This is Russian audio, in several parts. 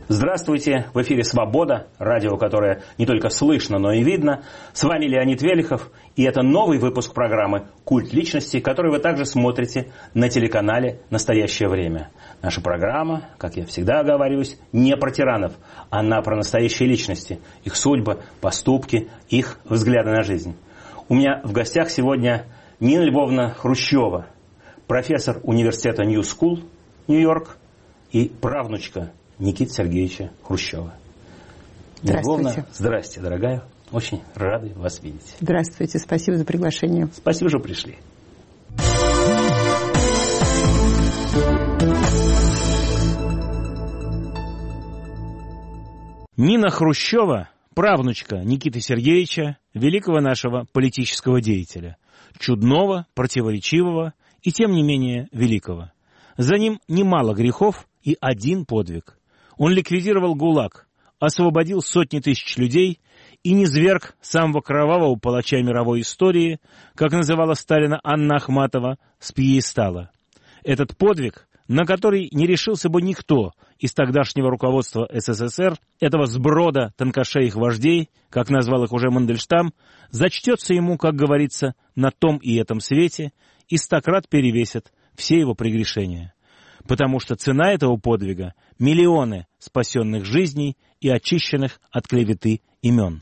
Здравствуйте, в эфире «Свобода», радио, которое не только слышно, но и видно. С вами Леонид Велихов, и это новый выпуск программы «Культ личности», который вы также смотрите на телеканале «Настоящее время». Наша программа, как я всегда оговариваюсь, не про тиранов, она про настоящие личности, их судьбы, поступки, их взгляды на жизнь. У меня в гостях сегодня Нина Львовна Хрущева, профессор университета Нью Скул, Нью-Йорк, и правнучка Никиты Сергеевича Хрущева. Здравствуйте. Здрасте, дорогая. Очень рады вас видеть. Здравствуйте, спасибо за приглашение. Спасибо, что пришли. Нина Хрущева, правнучка Никиты Сергеевича, великого нашего политического деятеля. Чудного, противоречивого и, тем не менее, великого. За ним немало грехов и один подвиг. Он ликвидировал ГУЛАГ, освободил сотни тысяч людей и низвергг самого кровавого палача мировой истории, как называла Сталина Анна Ахматова, с пьедестала. Этот подвиг, на который не решился бы никто из тогдашнего руководства СССР, этого сброда тонкошеих вождей, как назвал их уже Мандельштам, зачтется ему, как говорится, на том и этом свете и 100 крат перевесит все его прегрешения. Потому что цена этого подвига — миллионы спасенных жизней и очищенных от клеветы имен.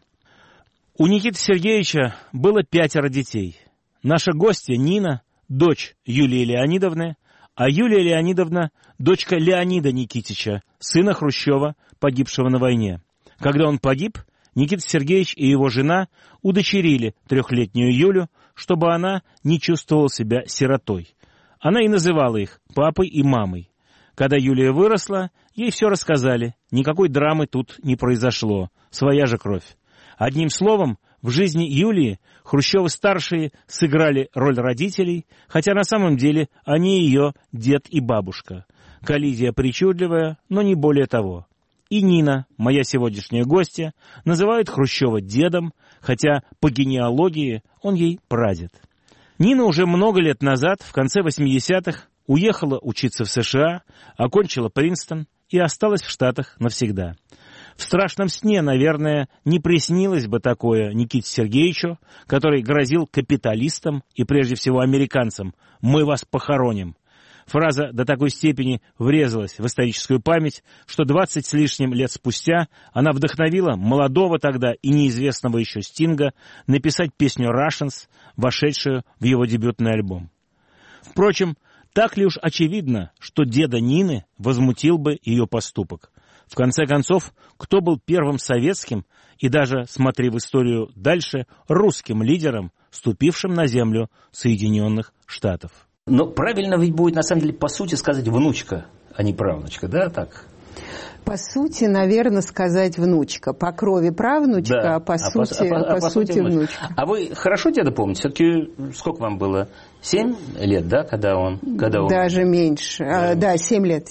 У Никиты Сергеевича было 5 детей. Наша гостья Нина — дочь Юлии Леонидовны, а Юлия Леонидовна — дочка Леонида Никитича, сына Хрущева, погибшего на войне. Когда он погиб, Никита Сергеевич и его жена удочерили 3-летнюю Юлю, чтобы она не чувствовала себя сиротой. Она и называла их папой и мамой. Когда Юлия выросла, ей все рассказали. Никакой драмы тут не произошло. Своя же кровь. Одним словом, в жизни Юлии Хрущевы-старшие сыграли роль родителей, хотя на самом деле они ее дед и бабушка. Коллизия причудливая, но не более того. И Нина, моя сегодняшняя гостья, называет Хрущева дедом, хотя по генеалогии он ей прадед. Нина уже много лет назад, в конце 80-х, уехала учиться в США, окончила Принстон и осталась в Штатах навсегда. В страшном сне, наверное, не приснилось бы такое Никите Сергеевичу, который грозил капиталистам и прежде всего американцам: «Мы вас похороним». Фраза до такой степени врезалась в историческую память, что 20 с лишним лет спустя она вдохновила молодого тогда и неизвестного еще Стинга написать песню «Russians», вошедшую в его дебютный альбом. Впрочем, так ли уж очевидно, что деда Нины возмутил бы ее поступок? В конце концов, кто был первым советским и даже, смотри в историю дальше, русским лидером, ступившим на землю Соединенных Штатов? Но правильно ведь будет, на самом деле, по сути сказать внучка, а не правнучка, да, так? По сути, наверное, сказать внучка. По крови правнучка, да, по сути внучка. А вы хорошо деда помните? Все-таки сколько вам было? 7 лет, да, когда он... Даже меньше. Да, 7 лет.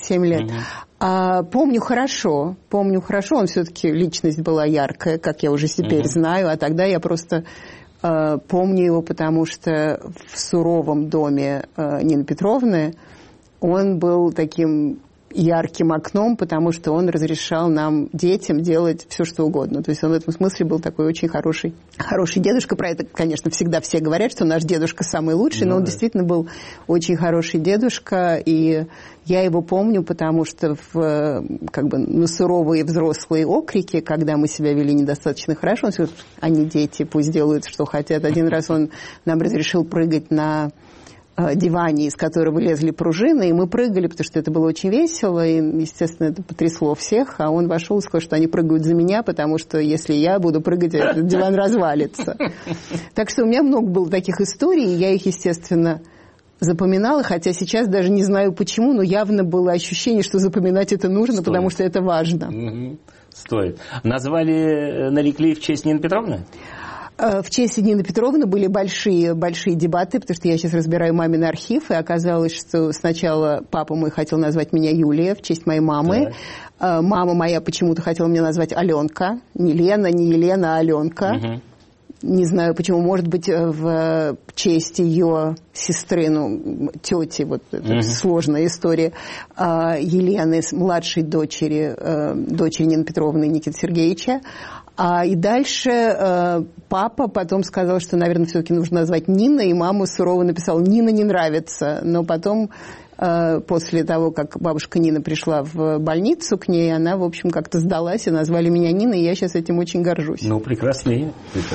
Угу. Помню хорошо. Он все-таки личность была яркая, как я уже теперь знаю, а тогда я просто... Помню его, потому что в суровом доме Нины Петровны он был таким ярким окном, потому что он разрешал нам, детям, делать все, что угодно. То есть он в этом смысле был такой очень хороший дедушка. Про это, конечно, всегда все говорят, что наш дедушка самый лучший, но он действительно был очень хороший дедушка, и я его помню, потому что на суровые взрослые окрики, когда мы себя вели недостаточно хорошо, он сказал: они дети, пусть делают, что хотят. Один раз он нам разрешил прыгать на диване, из которого лезли пружины, и мы прыгали, потому что это было очень весело, и, естественно, это потрясло всех, а он вошел и сказал, что они прыгают за меня, потому что если я буду прыгать, этот диван развалится. Так что у меня много было таких историй, и я их, естественно, запоминала, хотя сейчас даже не знаю почему, но явно было ощущение, что запоминать это нужно, потому что это важно. Стоит. Нарекли в честь Нины Петровны? В честь Нины Петровны были большие дебаты, потому что я сейчас разбираю мамин архив, и оказалось, что сначала папа мой хотел назвать меня Юлия в честь моей мамы. Да. Мама моя почему-то хотела меня назвать Аленка. Не Лена, не Елена, а Аленка. Угу. не знаю почему, может быть, в честь ее сестры, тети, вот это сложная история, Елены, младшей дочери Нины Петровны и Никиты Сергеевича. И дальше папа потом сказал, что, наверное, все-таки нужно назвать Нина, и мама сурово написала: «Нина не нравится». Но потом, после того, как бабушка Нина пришла в больницу к ней, она, в общем, как-то сдалась, и назвали меня Ниной, и я сейчас этим очень горжусь. Прекрасные.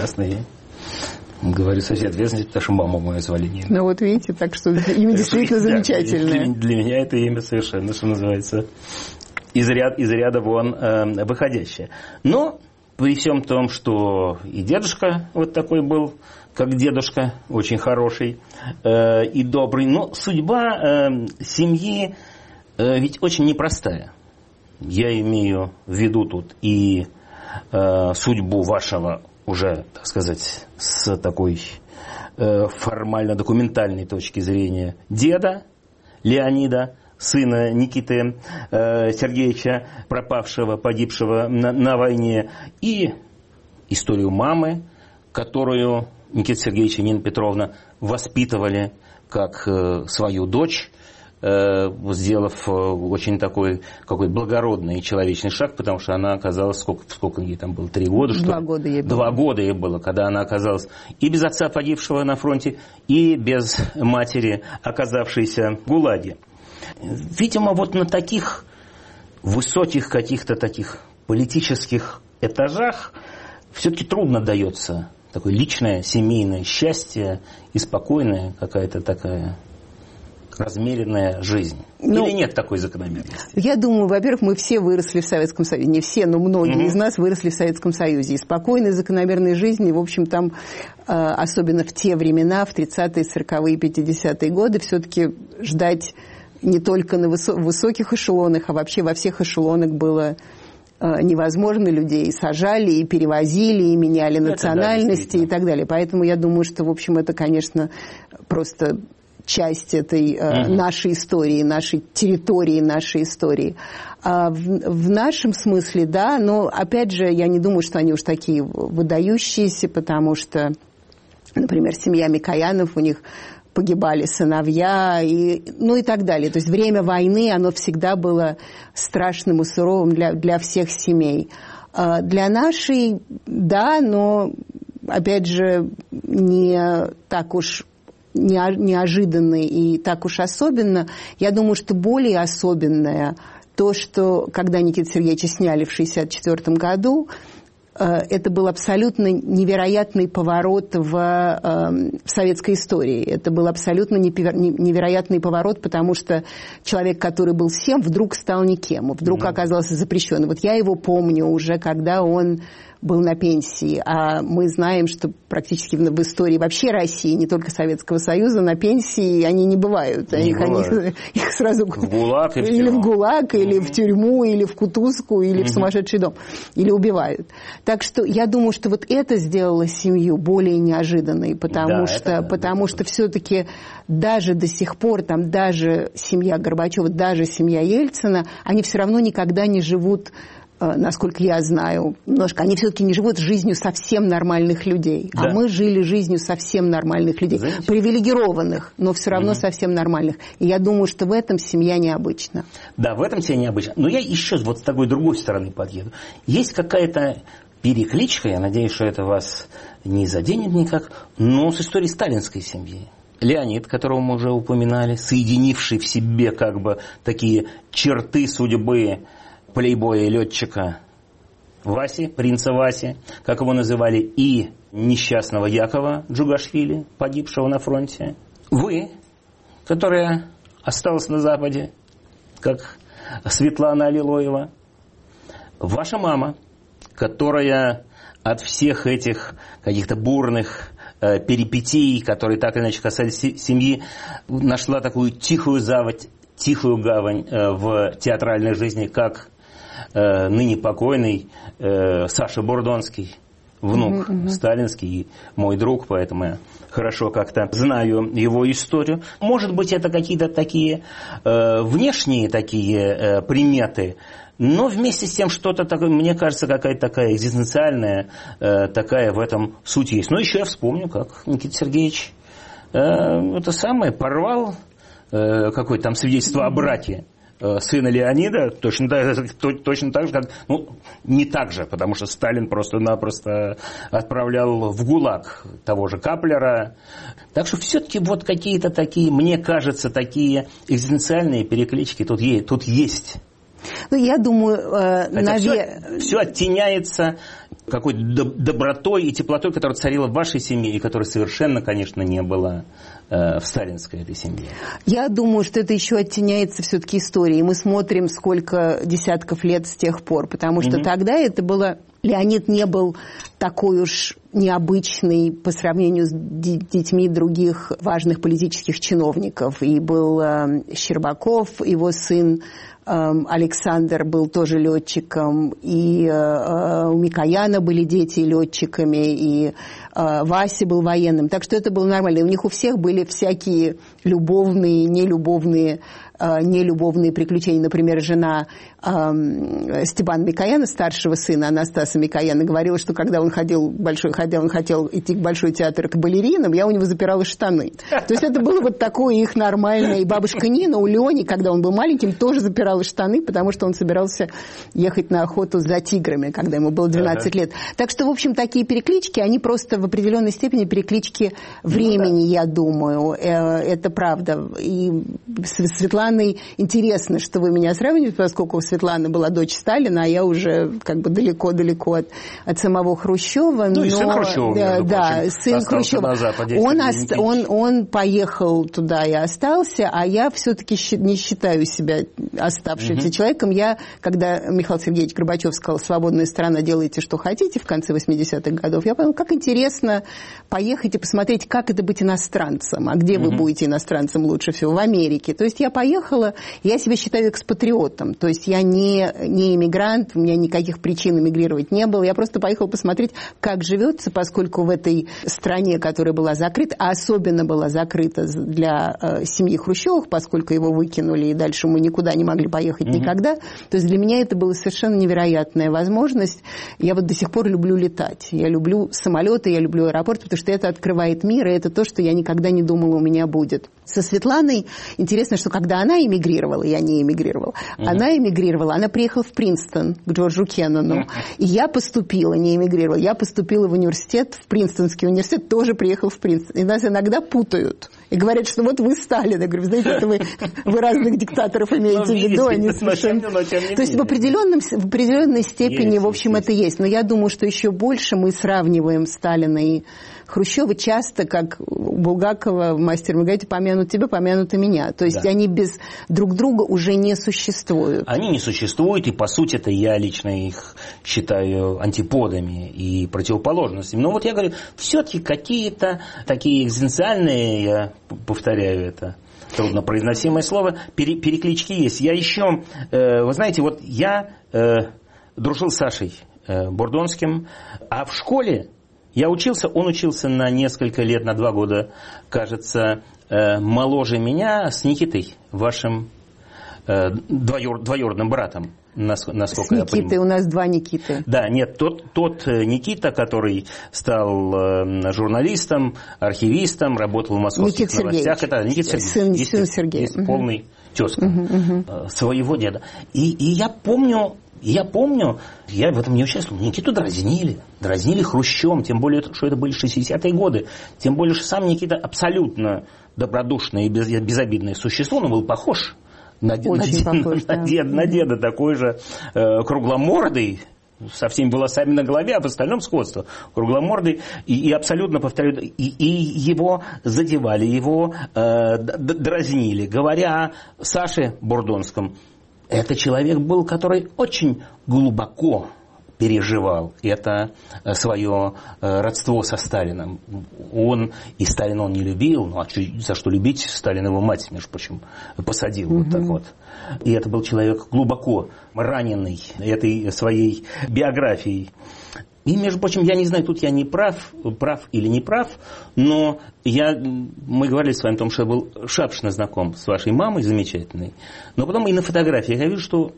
Говорю со всей ответственностью, потому что маму мою звали Нина. Вот видите, так что имя действительно замечательное. Для меня это имя совершенно, что называется, из ряда вон выходящее. Но при всем том, что и дедушка вот такой был, как дедушка, очень хороший и добрый, но судьба семьи ведь очень непростая. Я имею в виду тут и судьбу вашего уже, так сказать, с такой формально-документальной точки зрения деда Леонида, сына Никиты Сергеевича, пропавшего, погибшего на войне, и историю мамы, которую Никита Сергеевич и Нина Петровна воспитывали как свою дочь, сделав очень такой какой благородный и человечный шаг, потому что она оказалась, сколько ей там было, 3 года? 2 года ей было. 2 года ей было, когда она оказалась и без отца, погибшего на фронте, и без матери, оказавшейся в ГУЛАГе. Видимо, вот на таких высоких каких-то таких политических этажах все-таки трудно дается такое личное, семейное счастье и спокойная какая-то такая размеренная жизнь. Или нет такой закономерности? Я думаю, во-первых, мы все выросли в Советском Союзе. Не все, но многие из нас выросли в Советском Союзе. И спокойной, закономерной жизни, в общем, там, особенно в те времена, в 30-е, 40-е, 50-е годы, все-таки ждать не только на высоких эшелонах, а вообще во всех эшелонах было невозможно. Людей сажали, и перевозили, и меняли национальности и так далее. Поэтому я думаю, что, в общем, это, конечно, просто часть этой нашей истории, нашей территории, нашей истории. В нашем смысле, да, но, опять же, я не думаю, что они уж такие выдающиеся, потому что, например, семья Микоянов, у них погибали сыновья, и так далее. То есть время войны, оно всегда было страшным и суровым для всех семей. Для нашей, да, но, опять же, не так уж неожиданно и так уж особенно. Я думаю, что более особенное то, что когда Никиту Сергеевича сняли в 1964 году, это был абсолютно невероятный поворот в советской истории. Это был абсолютно невероятный поворот, потому что человек, который был всем, вдруг стал никем, вдруг оказался запрещенным. Вот я его помню уже, когда он был на пенсии, а мы знаем, что практически в истории вообще России, не только Советского Союза, на пенсии они не бывают. Их сразу в ГУЛАГ, или в ГУЛАГ, или в тюрьму, или в кутузку, или в сумасшедший дом, или убивают. Так что я думаю, что вот это сделало семью более неожиданной, потому что все-таки даже до сих пор, там, даже семья Горбачева, даже семья Ельцина, они все равно никогда не живут, насколько я знаю, немножко, они все-таки не живут жизнью совсем нормальных людей. Да. А мы жили жизнью совсем нормальных людей. Знаете? Привилегированных, но все равно совсем нормальных. И я думаю, что в этом семья необычна. Да, в этом семья необычна. Но я еще вот с такой другой стороны подъеду. Есть какая-то перекличка, я надеюсь, что это вас не заденет никак, но с историей сталинской семьи. Леонид, которого мы уже упоминали, соединивший в себе как бы такие черты судьбы плейбоя и летчика Васи, принца Васи, как его называли, и несчастного Якова Джугашвили, погибшего на фронте. Вы, которая осталась на Западе, как Светлана Алилоева. Ваша мама, которая от всех этих каких-то бурных перипетий, которые так или иначе касались семьи, нашла такую тихую гавань в театральной жизни, как ныне покойный Саша Бурдонский. внук сталинский, мой друг, поэтому я хорошо как-то знаю его историю. Может быть, это какие-то такие внешние такие приметы, но вместе с тем что-то такое, мне кажется, какая-то такая экзистенциальная, такая в этом суть есть. Но еще я вспомню, как Никита Сергеевич это самое порвал какое-то там свидетельство о браке сына Леонида, точно так же, как, ну, не так же, потому что Сталин просто-напросто отправлял в ГУЛАГ того же Каплера. Так что все-таки вот какие-то такие, мне кажется, такие экзистенциальные переклички тут есть. Ну, я думаю, все оттеняется какой-то добротой и теплотой, которая царила в вашей семье и которой совершенно, конечно, не было в сталинской этой семье. Я думаю, что это еще оттеняется все-таки историей. Мы смотрим, сколько десятков лет с тех пор, потому что тогда это было... Леонид не был такой уж необычный по сравнению с детьми других важных политических чиновников. И был Щербаков, его сын Александр был тоже летчиком, и у Микояна были дети летчиками, и Вася был военным. Так что это было нормально. И у них у всех были всякие любовные, нелюбовные приключения. Например, жена Степана Микояна, старшего сына Анастаса Микояна, говорила, что когда он хотел идти в Большой театр к балеринам, я у него запирала штаны. То есть это было вот такое их нормальное. И бабушка Нина у Лени, когда он был маленьким, тоже запирала штаны, потому что он собирался ехать на охоту за тиграми, когда ему было 12 лет. Так что, в общем, такие переклички, они просто в определенной степени переклички времени, я думаю. Это правда. И Светланой интересно, что вы меня сравниваете, поскольку Светлана была дочь Сталина, а я уже как бы далеко-далеко от самого Хрущева. Ну, и сын Хрущева, да, сын Хрущева. Он поехал туда и остался, а я все-таки не считаю себя оставшимся человеком. Я, когда Михаил Сергеевич Горбачев сказал: «Свободная страна, делайте, что хотите», в конце 80-х годов, я поняла, как интересно поехать и посмотреть, как это быть иностранцем. А где вы будете иностранцем лучше всего? В Америке. То есть я поехала, я себя считаю экспатриотом. То есть я не иммигрант, у меня никаких причин эмигрировать не было. Я просто поехала посмотреть, как живется, поскольку в этой стране, которая была закрыта, а особенно была закрыта для семьи Хрущевых, поскольку его выкинули, и дальше мы никуда не могли поехать никогда. То есть для меня это была совершенно невероятная возможность. Я вот до сих пор люблю летать. Я люблю самолеты, я люблю аэропорт, потому что это открывает мир, и это то, что я никогда не думала у меня будет. Со Светланой интересно, что когда она эмигрировала, я не эмигрировала, она эмигрировала, она приехала в Принстон к Джорджу Кеннону, и я поступила, не эмигрировала, я поступила в университет, в Принстонский университет, тоже приехала в Принстон. И нас иногда путают. И говорят, что вот вы Сталин. Я говорю: знаете, это вы разных диктаторов имеете в виду, они совершенно... То есть в определенной степени, в общем, это есть. Но я думаю, что еще больше мы сравниваем Сталина и Хрущева часто, как у Булгакова в «Мастере и Маргарите», помянут тебя, помянут и меня. То есть они без друг друга уже не существуют. Они не существуют, и по сути это я лично их считаю антиподами и противоположностями. Но вот я говорю, все-таки какие-то такие экзистенциальные, я повторяю это, труднопроизносимое слово, переклички есть. Я еще, вы знаете, вот я дружил с Сашей Бурдонским, а в школе он учился на несколько лет, на 2 года, кажется, моложе меня, с Никитой, вашим двоюродным братом, насколько я понимаю. С Никитой, у нас 2 Никиты. Да, нет, тот Никита, который стал журналистом, архивистом, работал в московских новостях. Это Никита Сергеевич. Сын Сергея. Полный тезка своего деда. И я помню, я в этом не участвовал, Никиту дразнили Хрущевым, тем более, что это были 60-е годы, тем более, что сам Никита абсолютно добродушное и безобидное существо, он был похож на деда, такой же кругломордый, со всеми волосами на голове, а в остальном сходство. Кругломордый и абсолютно, повторю, и его задевали, его дразнили. Говоря о Саше Бурдонском, это человек был, который очень глубоко переживал это свое родство со Сталином. И Сталина он не любил, ну а за что любить? Сталин его мать, между прочим, посадил вот так вот. И это был человек глубоко раненый этой своей биографией. И, между прочим, я не знаю, тут я не прав или не прав, но мы говорили с вами о том, что я был шапшно знаком с вашей мамой замечательной, но потом и на фотографиях я вижу, что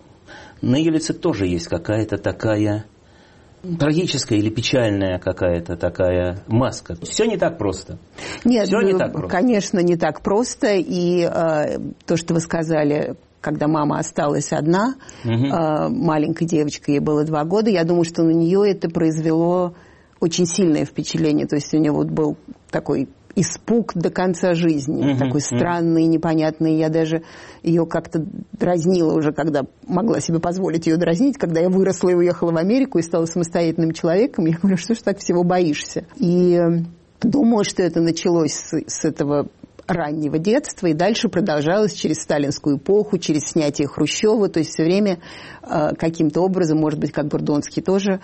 на ее лице тоже есть какая-то такая трагическая или печальная какая-то такая маска. Все не так просто. Нет, все не так просто. Конечно, не так просто. И то, что вы сказали, когда мама осталась одна, маленькой девочкой, ей было 2 года, я думаю, что на нее это произвело очень сильное впечатление. То есть у нее вот был такой испуг до конца жизни, такой странный, непонятный. Я даже ее как-то дразнила уже, когда могла себе позволить ее дразнить, когда я выросла и уехала в Америку и стала самостоятельным человеком. Я говорю, что ж так всего боишься? И думаю, что это началось с этого раннего детства и дальше продолжалось через сталинскую эпоху, через снятие Хрущева, то есть все время каким-то образом, может быть, как Бурдонский тоже,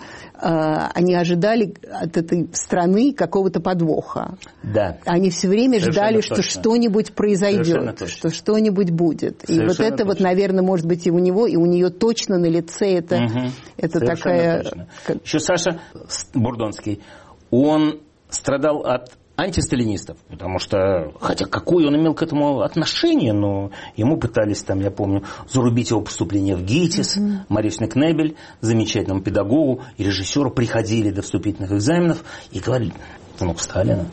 они ожидали от этой страны какого-то подвоха. Да. Они все время ждали, что что-нибудь произойдет, что что-нибудь будет. И вот это вот, наверное, может быть и у него, и у нее точно на лице это такая... Точно. Еще Саша Бурдонский, он страдал от антисталинистов, потому что, хотя какое он имел к этому отношение, но ему пытались, там, я помню, зарубить его поступление в ГИТИС, Маришна Кнебель, замечательному педагогу и режиссеру, приходили до вступительных экзаменов и говорили, внук Сталина,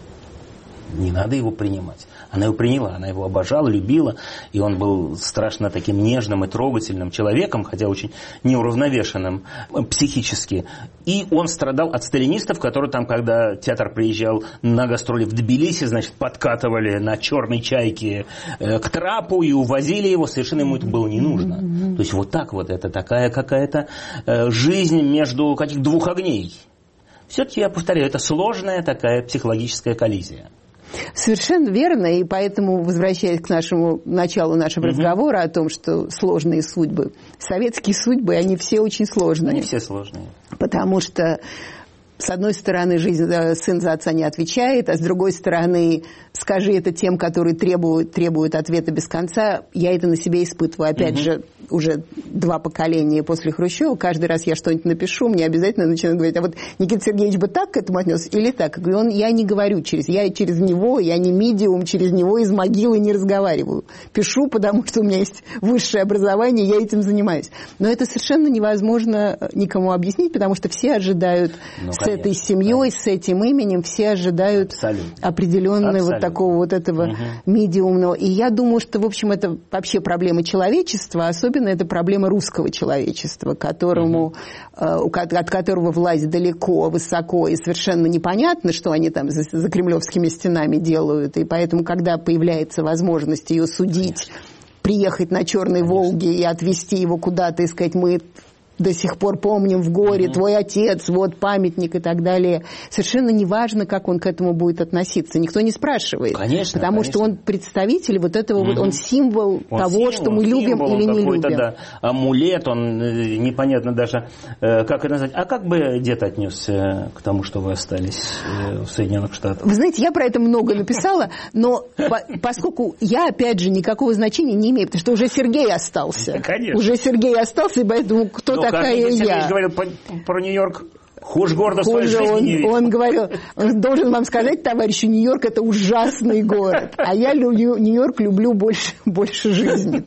не надо его принимать. Она его приняла, она его обожала, любила, и он был страшно таким нежным и трогательным человеком, хотя очень неуравновешенным психически. И он страдал от сталинистов, которые там, когда театр приезжал на гастроли в Тбилиси, значит, подкатывали на черной чайке к трапу и увозили его, совершенно ему это было не нужно. То есть вот так вот, это такая какая-то жизнь между каких 2 огней. Все-таки, я повторяю, это сложная такая психологическая коллизия. Совершенно верно, и поэтому, возвращаясь к началу нашего разговора о том, что сложные судьбы, советские судьбы, они все очень сложные. Они все сложные. Потому что, с одной стороны, жизнь сын за отца не отвечает, а с другой стороны, скажи это тем, которые требуют ответа без конца. Я это на себе испытываю. Опять же, уже 2 поколения после Хрущева. Каждый раз я что-нибудь напишу, мне обязательно начинают говорить, а вот Никита Сергеевич бы так к этому отнес или так? Я говорю, я не говорю я через него, я не медиум, через него из могилы не разговариваю. Пишу, потому что у меня есть высшее образование, я этим занимаюсь. Но это совершенно невозможно никому объяснить, потому что все ожидают с этой семьей, с этим именем, все ожидают определенного вот такого вот этого медиумного. И я думаю, что, в общем, это вообще проблема человечества, особенно это проблема русского человечества, от которого власть далеко, высоко, и совершенно непонятно, что они там за кремлевскими стенами делают. И поэтому, когда появляется возможность ее судить, приехать на Черной Волге и отвезти его куда-то и сказать, мы до сих пор помним в горе, твой отец, вот памятник и так далее. Совершенно неважно, как он к этому будет относиться. Никто не спрашивает. Конечно, потому что он представитель вот этого, он символ того, что мы любим или не любим. Да, амулет, он непонятно даже, как это назвать. А как бы дед отнесся к тому, что вы остались в Соединенных Штатах? Вы знаете, я про это много написала, но поскольку я, опять же, никакого значения не имею, потому что уже Сергей остался. Конечно. Уже Сергей остался, и поэтому кто такая я? Сергей говорил про Нью-Йорк. Хуже города своей жизни не видел. Он говорил, он должен вам сказать, товарищи, Нью-Йорк – это ужасный город. А я Нью-Йорк люблю больше жизни.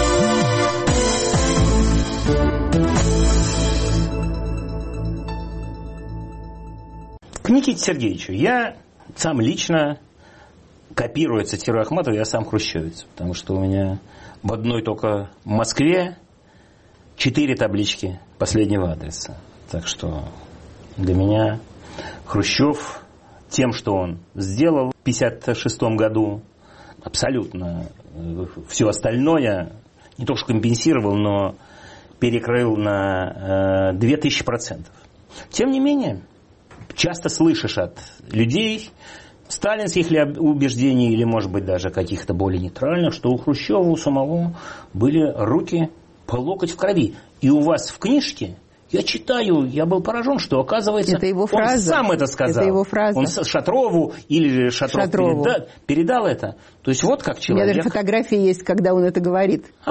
К Никите Сергеевичу я сам лично, копируя, цитирую Ахматова, я сам хрущевец. Потому что у меня в одной только Москве 4 таблички последнего адреса. Так что для меня Хрущев тем, что он сделал в 1956 году, абсолютно все остальное не то что компенсировал, но перекрыл на 2000%. Тем не менее, часто слышишь от людей сталинских ли убеждений, или, может быть, даже каких-то более нейтральных, что у Хрущева, у самого были руки по локоть в крови. И у вас в книжке, я читаю, я был поражен, что, оказывается, это его фраза. Он сам это сказал. Это его фраза. Он Шатрову или Шатров передал это. То есть вот как человек. У меня даже фотографии есть, когда он это говорит.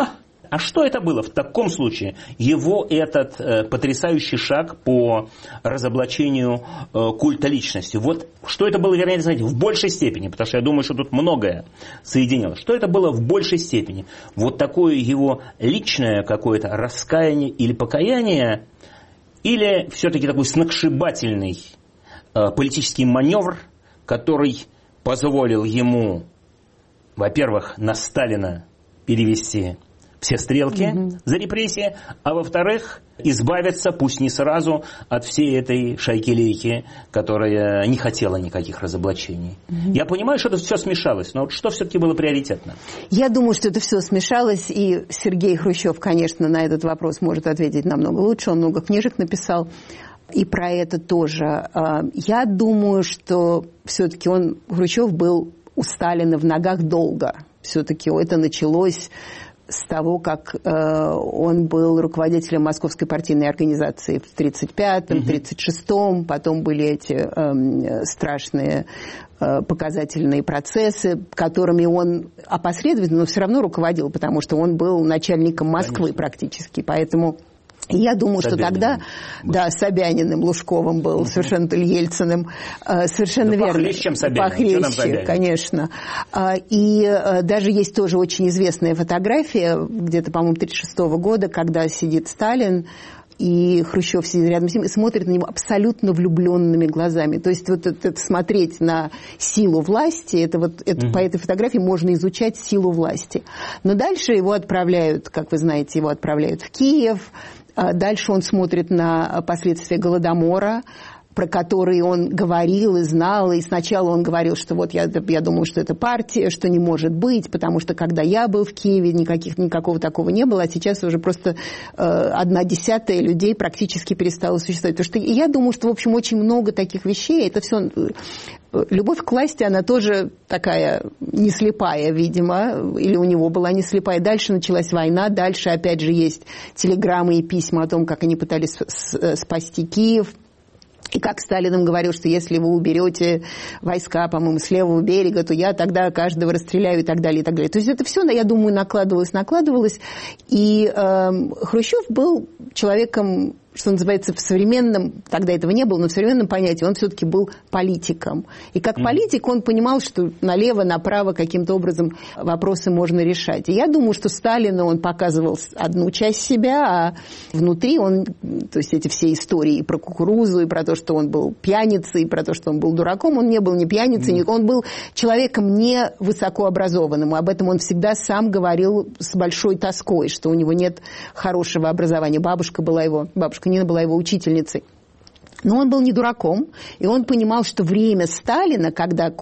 А что это было в таком случае? Его этот потрясающий шаг по разоблачению культа личности. Вот что это было, вернее, знаете, в большей степени, потому что я думаю, что тут многое соединилось. Что это было в большей степени? Вот такое его личное какое-то раскаяние или покаяние, или все-таки такой сногсшибательный политический маневр, который позволил ему, во-первых, на Сталина перевести все стрелки за репрессии, а во-вторых, избавиться, пусть не сразу, от всей этой шайки-лейки, которая не хотела никаких разоблачений. Я понимаю, что это все смешалось, но вот что все-таки было приоритетно? Я думаю, что это все смешалось, и Сергей Хрущев, конечно, на этот вопрос может ответить намного лучше. Он много книжек написал, и про это тоже. Я думаю, что все-таки Хрущев был у Сталина в ногах долго. Все-таки это началось с того, как он был руководителем Московской партийной организации в 1935-м, 1936-м, потом были эти страшные показательные процессы, которыми он опосредованно, но все равно руководил, потому что он был начальником Москвы практически, поэтому... Я думаю, что тогда, да, Собяниным, Лужковым был, совершенно Ельциным, совершенно верно. Похлеще, чем Собянин. Похлеще, конечно. И даже есть тоже очень известная фотография, где-то, по-моему, 1936 года, когда сидит Сталин, и Хрущев сидит рядом с ним и смотрит на него абсолютно влюбленными глазами. То есть вот это смотреть на силу власти, по этой фотографии можно изучать силу власти. Но дальше его отправляют, как вы знаете, в Киев. Дальше он смотрит на последствия Голодомора, про которые он говорил и знал. И сначала он говорил, что вот я думаю, что это партия, что не может быть, потому что когда я был в Киеве, никакого такого не было, а сейчас уже просто 1/10 людей практически перестало существовать. Потому что я думаю, что, в общем, очень много таких вещей. Это все... Любовь к власти, она тоже такая не слепая, видимо, или у него была не слепая. Дальше началась война, дальше, опять же, есть телеграммы и письма о том, как они пытались спасти Киев. И как Сталин им говорил, что если вы уберете войска, по-моему, с левого берега, то я тогда каждого расстреляю и так далее, и так далее. То есть это все, я думаю, накладывалось. И Хрущев был человеком, что называется, в современном, тогда этого не было, но в современном понятии он все-таки был политиком. И как политик он понимал, что налево, направо каким-то образом вопросы можно решать. И я думаю, что Сталину он показывал одну часть себя, а внутри он, то есть эти все истории и про кукурузу, и про то, что он был пьяницей, и про то, что он был дураком, он не был ни пьяницей, он был человеком не высокообразованным. Об этом он всегда сам говорил с большой тоской, что у него нет хорошего образования. Бабушка Нина была его учительницей. Но он был не дураком, и он понимал, что время Сталина, когда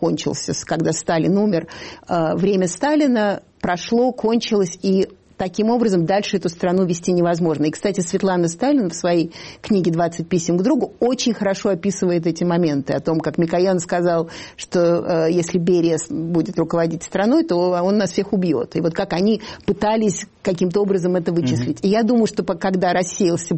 Сталин умер, время Сталина прошло, кончилось, и таким образом дальше эту страну вести невозможно. И, кстати, Светлана Сталина в своей книге «20 писем к другу» очень хорошо описывает эти моменты. О том, как Микоян сказал, что если Берия будет руководить страной, то он нас всех убьет. И вот как они пытались каким-то образом это вычислить. И я думаю, что когда рассеялся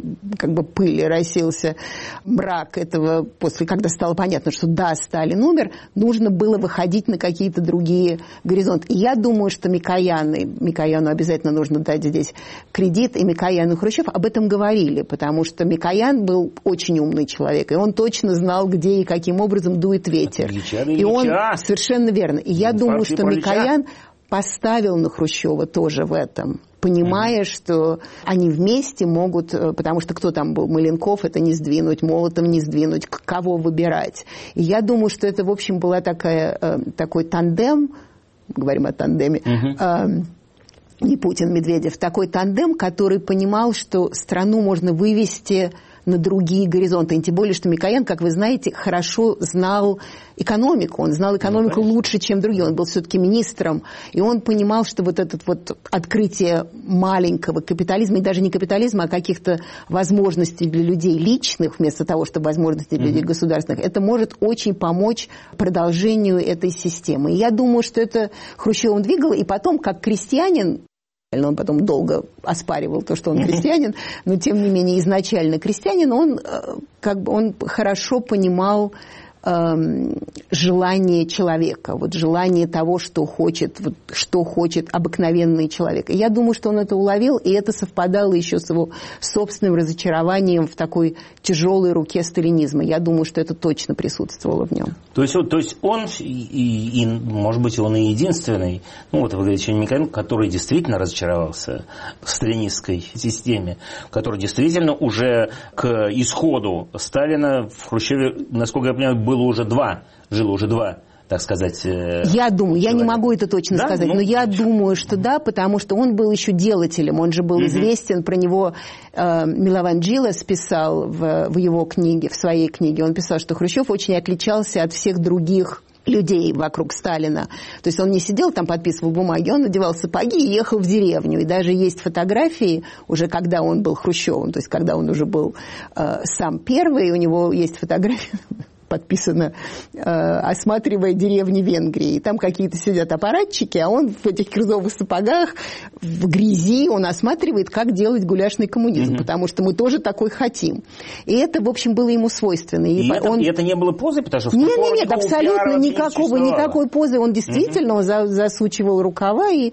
пыль, рассеялся мрак этого, когда стало понятно, что да, Сталин умер, нужно было выходить на какие-то другие горизонты. И я думаю, что Микояну обязательно нужно дать здесь кредит, и Микоян и Хрущев об этом говорили, потому что Микоян был очень умный человек, и он точно знал, где и каким образом дует ветер. И он совершенно верно. И я думаю, что Микоян поставил на Хрущева тоже в этом, понимая, что они вместе могут, потому что кто там был, Маленков, это не сдвинуть, Молотов не сдвинуть, кого выбирать. И я думаю, что это, в общем, была такой тандем, говорим о тандеме, не Путин, Медведев, такой тандем, который понимал, что страну можно вывести на другие горизонты. И тем более, что Микоян, как вы знаете, хорошо знал экономику. Он знал экономику лучше, чем другие. Он был все-таки министром. И он понимал, что вот это вот открытие маленького капитализма, и даже не капитализма, а каких-то возможностей для людей личных, вместо того, чтобы возможности для людей государственных, это может очень помочь продолжению этой системы. И я думаю, что это Хрущевым двигало. И потом, как крестьянин, он потом долго оспаривал то, что он крестьянин, но тем не менее изначально крестьянин, он хорошо понимал желание человека, вот желание того, что хочет обыкновенный человек. И я думаю, что он это уловил, и это совпадало еще с его собственным разочарованием в такой тяжелой руке сталинизма. Я думаю, что это точно присутствовало в нем. То есть он, и может быть, он и единственный, ну вот вы говорите, Михаил, который действительно разочаровался в сталинистской системе, который действительно уже к исходу Сталина в Хрущеве, насколько я понимаю, жило уже два, так сказать. Я думаю, я не могу это точно сказать, но я думаю, что да, потому что он был еще делателем, он же был известен, про него Милован Джилас писал в его книге, в своей книге, он писал, что Хрущев очень отличался от всех других людей вокруг Сталина. То есть он не сидел там, подписывал бумаги, он надевал сапоги и ехал в деревню. И даже есть фотографии, уже когда он был Хрущевым, то есть когда он уже был сам первый, у него есть фотография, подписано, осматривая деревни Венгрии. И там какие-то сидят аппаратчики, а он в этих кирзовых сапогах, в грязи, он осматривает, как делать гуляшный коммунизм, потому что мы тоже такой хотим. И это, в общем, было ему свойственно. И это не было позой, потому что... Нет, абсолютно никакой позы. Он действительно засучивал рукава и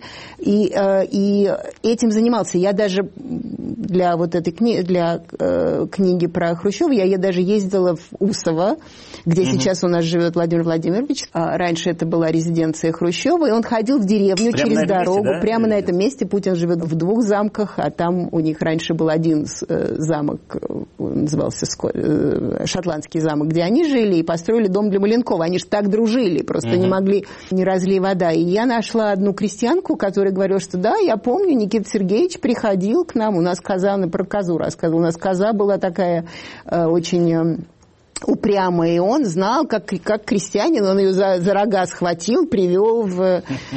этим занимался. Я даже для вот этой книги про Хрущева, я даже ездила в Усово, где сейчас у нас живет Владимир Владимирович. Раньше это была резиденция Хрущева, и он ходил в деревню прямо через дорогу. Месте, да? Прямо на этом месте. Путин живет в 2 замках, а там у них раньше был один замок, назывался Шотландский замок, где они жили, и построили дом для Маленкова. Они же так дружили, просто не могли, не разлей вода. И я нашла одну крестьянку, которая говорила, что да, я помню, Никита Сергеевич приходил к нам, у нас коза, про козу рассказывал, у нас коза была такая очень... упрямый, и он знал, как крестьянин, он ее за рога схватил, привел в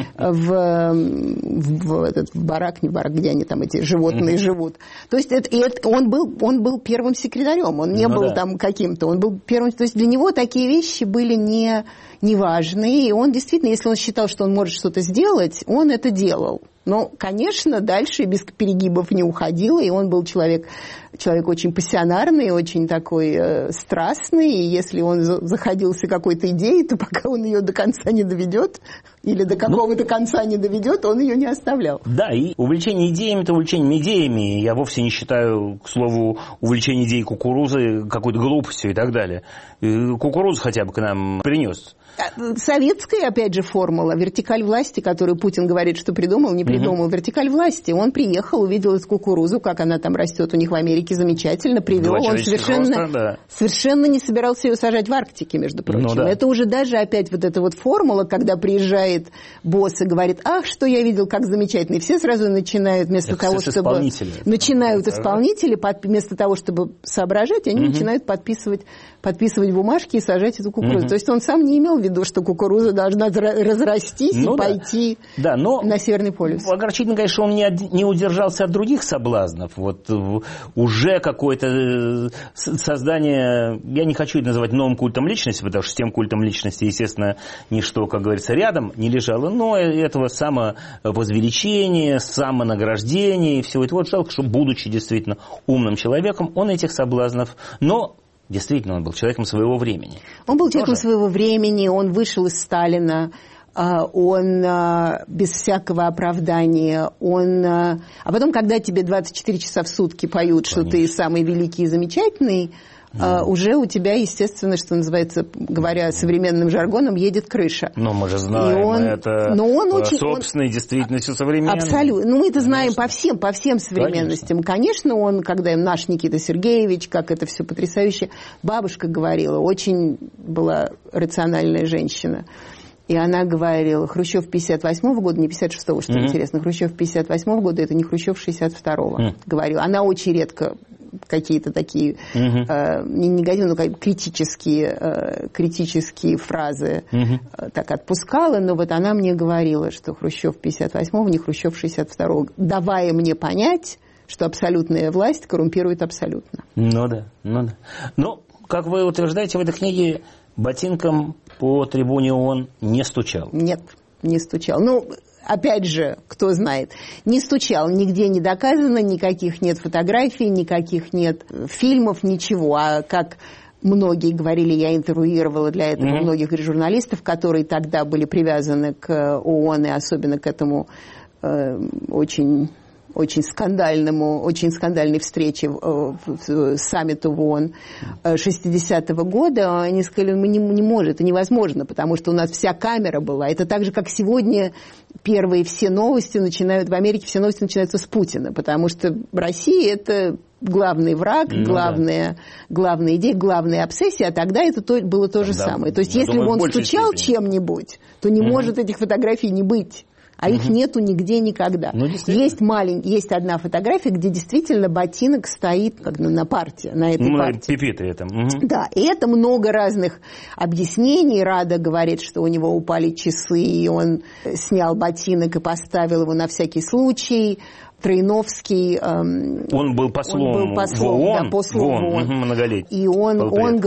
барак, не барак, где они там, эти животные живут. То есть он был первым секретарем, он не был там каким-то, он был первым, то есть для него такие вещи были не важные, и он действительно, если он считал, что он может что-то сделать, он это делал. Но, конечно, дальше без перегибов не уходил, и он был человек очень пассионарный, очень такой страстный, и если он заходился какой-то идеей, то пока он ее до конца не доведет, или до какого-то конца не доведет, он ее не оставлял. Да, и увлечение идеями – это увлечением идеями. Я вовсе не считаю, к слову, увлечение идеей кукурузы какой-то глупостью и так далее. Кукурузу хотя бы к нам принес. Советская, опять же, формула, вертикаль власти, которую Путин говорит, что придумал, не придумал. Вертикаль власти. Он приехал, увидел эту кукурузу, как она там растет у них в Америке, замечательно, привел. Он совершенно не собирался ее сажать в Арктике, между прочим. Это уже даже опять вот эта вот формула, когда приезжает босс и говорит, ах, что я видел, как замечательно. И все сразу начинают, вместо того, чтобы... Исполнители, вместо того, чтобы соображать, они начинают подписывать бумажки и сажать эту кукурузу. То есть он сам не имел в виду, что кукуруза должна разрастись и пойти на Северный полюс. Огорчительно, конечно, он не удержался от других соблазнов. Вот уже какое-то создание, я не хочу это называть новым культом личности, потому что с тем культом личности, естественно, ничто, как говорится, рядом не лежало, но этого самовозвеличения, самонаграждения и всего этого. Вот жалко, что, будучи действительно умным человеком, он этих соблазнов, но действительно, он был человеком своего времени. Он был человеком своего времени, он вышел из Сталина, он без всякого оправдания, а потом, когда тебе 24 часа в сутки поют, что ты самый великий и замечательный, уже у тебя, естественно, что называется, говоря современным жаргоном, едет крыша. Но мы же знаем, это собственной действительностью современной. Абсолютно. Мы это знаем по всем современностям. Конечно, он, когда наш Никита Сергеевич, как это все потрясающе, бабушка говорила, очень была рациональная женщина. И она говорила, Хрущев 58-го года, не 56-го, что интересно, Хрущев 58-го года, это не Хрущев 62-го, говорила. Она очень редко какие-то такие не негативные, но критические фразы так отпускала, но вот она мне говорила, что Хрущев 58-го, не Хрущев 62-го, давая мне понять, что абсолютная власть коррумпирует абсолютно. Ну да. Ну, как вы утверждаете в этой книге, ботинком по трибуне ООН не стучал? Нет, не стучал. Ну, опять же, кто знает, не стучал, нигде не доказано, никаких нет фотографий, никаких нет фильмов, ничего. А как многие говорили, я интервьюировала для этого многих журналистов, которые тогда были привязаны к ООН и особенно к этому очень скандальной встрече саммиту в ООН 60-го года, они сказали, не может, это невозможно, потому что у нас вся камера была. Это так же, как сегодня первые все новости начинают, в Америке все новости начинаются с Путина, потому что Россия – это главный враг, главная идея, главная обсессия, а тогда это было то же самое. То есть если бы он стучал чем-нибудь, то не может этих фотографий не быть. А их нету нигде никогда. Есть одна фотография, где действительно ботинок стоит как на парте, на этой парте. Пипиты это. Да, и это много разных объяснений. Рада говорит, что у него упали часы, и он снял ботинок и поставил его на всякий случай. Троиновский... Он был послом в ООН, многолетний. И он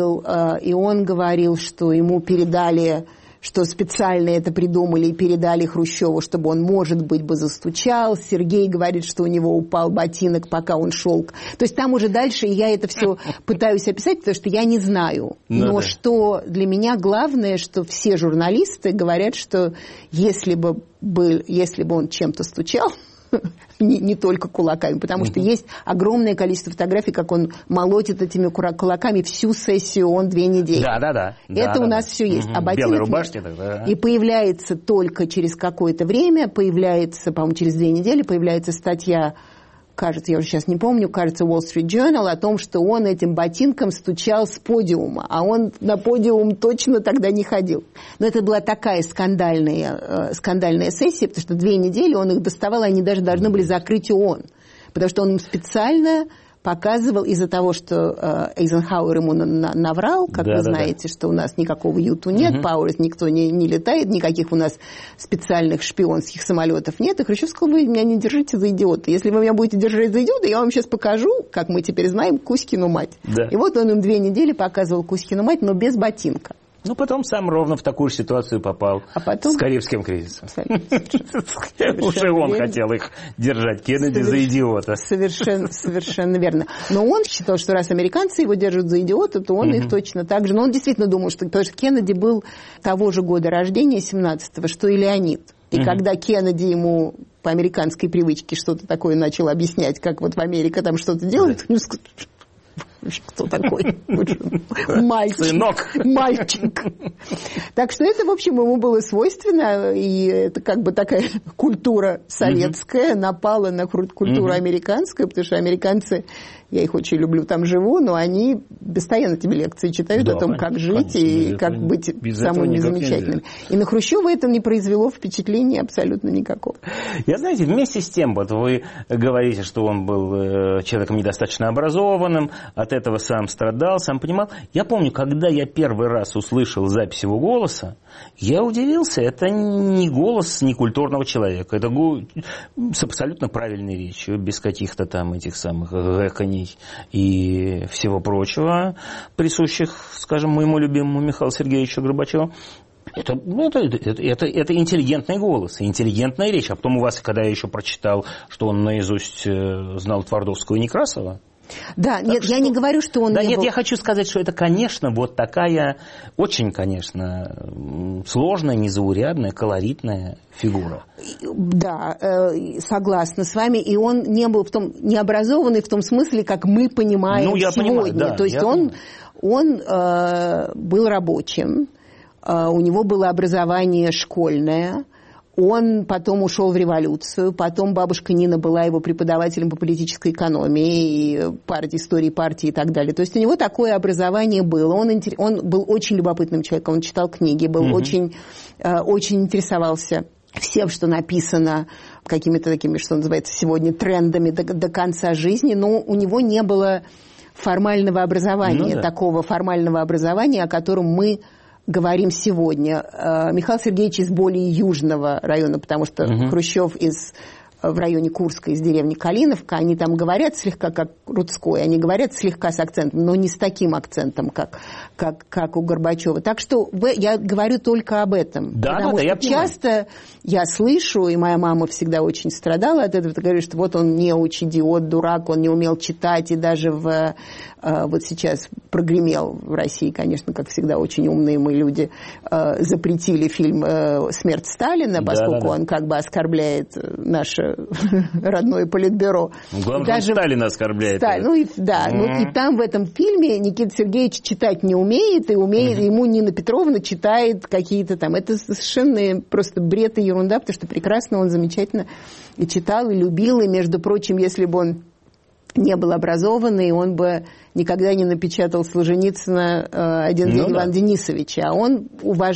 говорил, что ему передали... что специально это придумали и передали Хрущеву, чтобы он, может быть, бы застучал. Сергей говорит, что у него упал ботинок, пока он шел. То есть там уже дальше я это все пытаюсь описать, потому что я не знаю. Но что для меня главное, что все журналисты говорят, что если бы он чем-то стучал, не только кулаками, потому что есть огромное количество фотографий, как он молотит этими кулаками всю сессию, он 2 недели. Да. Это у нас все есть. А ботинок белой рубашке тогда. И появляется только через какое-то время, по-моему, через 2 недели появляется статья, кажется, я уже сейчас не помню, кажется, Wall Street Journal, о том, что он этим ботинком стучал с подиума, а он на подиум точно тогда не ходил. Но это была такая скандальная сессия, потому что 2 недели он их доставал, и они даже должны были закрыть ООН, потому что он им специально показывал из-за того, что Эйзенхауэр ему наврал, как вы знаете, что у нас никакого Юту нет, Пауэрс никто не летает, никаких у нас специальных шпионских самолетов нет. И Хрущев сказал, вы меня не держите за идиота. Если вы меня будете держать за идиота, я вам сейчас покажу, как мы теперь знаем, Кузькину мать. Да. И вот он им 2 недели показывал Кузькину мать, но без ботинка. Ну, потом сам ровно в такую же ситуацию попал с Карибским кризисом. Уже он хотел их держать, Кеннеди, за идиота. Совершенно верно. Но он считал, что раз американцы его держат за идиота, то он их точно так же. Но он действительно думал, что потому что Кеннеди был того же года рождения, 17-го, что и Леонид. И когда Кеннеди ему по американской привычке что-то такое начал объяснять, как вот в Америке там что-то делают, он сказал, кто такой? Мальчик. Так что это, в общем, ему было свойственно, и это как бы такая культура советская напала на культуру американскую, потому что американцы, я их очень люблю, там живу, но они постоянно тебе лекции читают о том, как жить и как быть самыми замечательными. И на Хрущева это не произвело впечатления абсолютно никакого. Я, знаете, вместе с тем, вот вы говорите, что он был человеком недостаточно образованным, от этого сам страдал, сам понимал. Я помню, когда я первый раз услышал запись его голоса, я удивился. Это не голос некультурного человека. Это с абсолютно правильной речью, без каких-то там этих самых гэканий и всего прочего, присущих, скажем, моему любимому Михаилу Сергеевичу Горбачеву. Это интеллигентный голос, интеллигентная речь. А потом у вас, когда я еще прочитал, что он наизусть знал Твардовского и Некрасова. Да, так нет, я не говорю, что он не был... я хочу сказать, что это, конечно, вот такая очень, конечно, сложная, незаурядная, колоритная фигура. Да, согласна с вами. И он не был необразованный в том смысле, как мы понимаем сегодня. Понимаю, да, то есть он был рабочим, у него было образование школьное. Он потом ушел в революцию, потом бабушка Нина была его преподавателем по политической экономии, и истории партии и так далее. То есть у него такое образование было. Он был очень любопытным человеком, он читал книги, был очень интересовался всем, что написано, какими-то такими, что называется сегодня, трендами до конца жизни, но у него не было формального образования, такого формального образования, о котором мы говорим сегодня. Михаил Сергеевич из более южного района, потому что Хрущев из в районе Курска из деревни Калиновка, они там говорят слегка как Рудской, они говорят слегка с акцентом, но не с таким акцентом, как у Горбачева. Так что я говорю только об этом. Да, потому что я часто я слышу, и моя мама всегда очень страдала от этого, говорит, что вот он неуч, идиот, дурак, он не умел читать, и даже вот сейчас прогремел в России, конечно, как всегда, очень умные мы люди, запретили фильм «Смерть Сталина», поскольку он как бы оскорбляет наше родное политбюро. Главное, даже Сталина оскорбляет. И там в этом фильме Никита Сергеевич читать не умеет, и ему Нина Петровна читает какие-то там... Это совершенно просто бред и ерунда, потому что прекрасно он замечательно и читал, и любил, и, между прочим, если бы он не был образованный, он бы никогда не напечатал Солженицына «Один день Ивана Денисовича». А он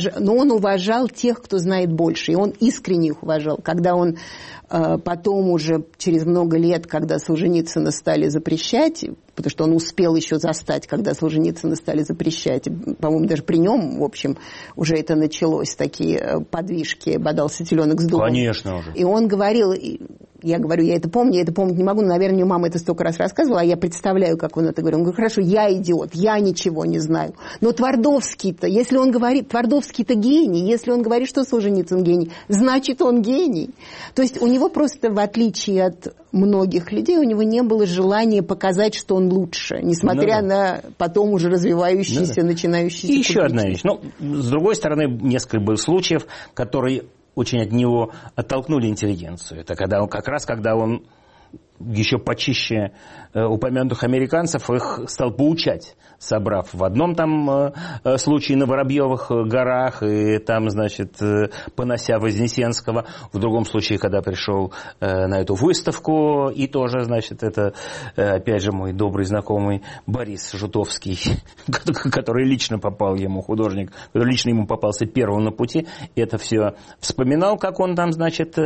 уважал тех, кто знает больше, и он искренне их уважал. Когда он потом уже через много лет, когда Солженицына стали запрещать, потому что он успел еще застать, когда Солженицына стали запрещать, по-моему, даже при нем, в общем, уже это началось, такие подвижки, бодался теленок с дубом. Конечно уже. И он говорил... Я говорю, я это помнить не могу, но, наверное, мне мама это столько раз рассказывала, а я представляю, как он это говорил. Он говорит, хорошо, я идиот, я ничего не знаю. Но Твардовский-то, если он говорит, Твардовский-то гений, если он говорит, что Солженицын гений, значит, он гений. То есть у него просто, в отличие от многих людей, у него не было желания показать, что он лучше, несмотря на потом уже развивающийся, начинающийся... И еще одна вещь. С другой стороны, несколько было случаев, которые... очень от него оттолкнули интеллигенцию. Это когда он еще почище упомянутых американцев их стал поучать, собрав в одном там случае на Воробьевых горах и там, значит, понося Вознесенского, в другом случае, когда пришел на эту выставку, и тоже, значит, это, опять же, мой добрый знакомый Борис Жутовский, который лично попал ему, художник, который лично ему попался первым на пути, и это все вспоминал, как он там, значит,